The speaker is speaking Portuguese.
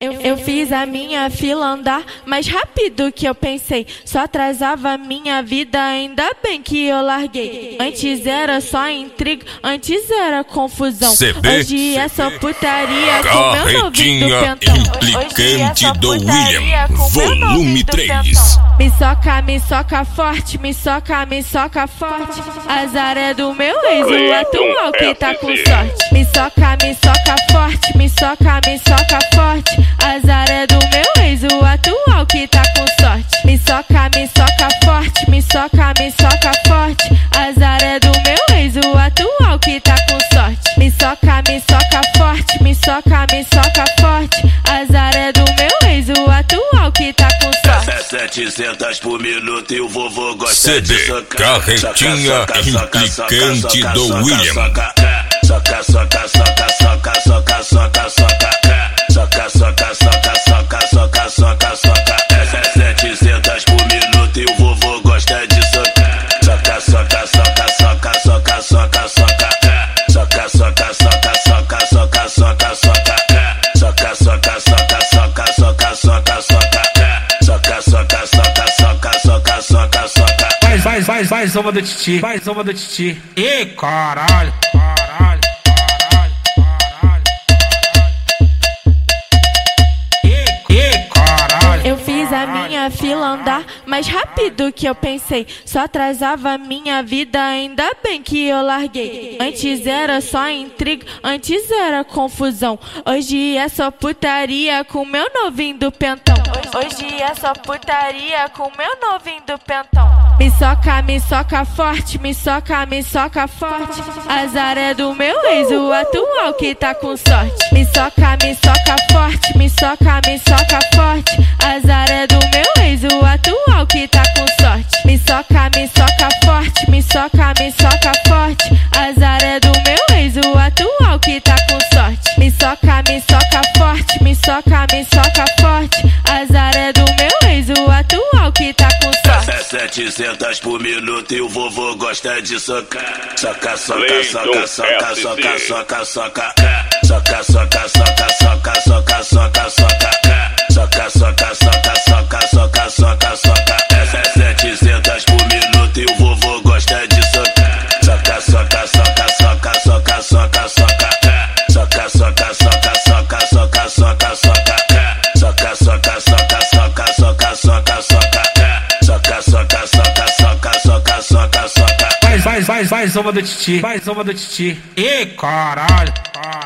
Eu fiz a minha fila andar mais rápido que eu pensei. Só atrasava minha vida, ainda bem que eu larguei. Antes era só intriga, antes era confusão. Hoje é só putaria com meu novinho do pentão. Implicante do William, volume 3. Me soca forte, me soca forte. Azar é do meu ex, o atual que tá com sorte. Me soca forte, me soca forte. Azar é do meu ex, o atual que tá com sorte. Me soca forte, me soca forte. Azar é do meu ex, o atual que tá com sorte. Me soca forte, me soca forte. Azar é do meu ex, o atual que tá com sorte. 700 por minuto e o vovô gosta de CD socar. Carretinha implicante do William. Soca, soca, soca, soca, soca, soca, soca. Soca, soca, soca, soca, soca, soca, soca. 700 por minuto e o vovô gosta de socar. Soca, soca, soca, soca, soca, soca, soca. Soca, soca, soca, soca, soca, soca, soca. Soca, soca, soca, soca, soca, soca, soca. Soca, soca, soca, soca, soca, soca, soca. Vai, zoma do titi, vai, zoma do titi. Ih, caralho, caralho. Eu fiz a minha fila andar mais rápido que eu pensei. Só atrasava minha vida, ainda bem que eu larguei. Antes era só intriga, antes era confusão. Hoje é só putaria com meu novinho do pentão. Hoje é só putaria com meu novinho do pentão. Me soca forte, me soca forte. Azar é do meu ex, o atual que tá com sorte. Me soca forte, me soca forte. Azar é do meu ex, o atual que tá com sorte. Me soca forte, me soca forte. Azar é do meu ex, o atual que tá com sorte. Me soca forte, me soca forte. Azar é do meu ex, o atual que tá com sorte. 700 por minuto e o vovô gosta de socar. Soca, soca, soca, soca, soca, soca, soca. Soca, soca, soca, soca, soca, soca, soca. Soca, soca, soca, soca, soca, soca, soca. 700 por minuto e o vovô gosta de socar. Soca, soca, soca, soca, soca, soca, soca. Soca, soca, soca, soca, soca, soca, soca. Soca, soca, soca, soca, soca, soca, soca. Soca, soca, soca, soca, soca, soca, soca. Vai, zoma do titi, vai, zoma do titi. Ih, caralho, caralho.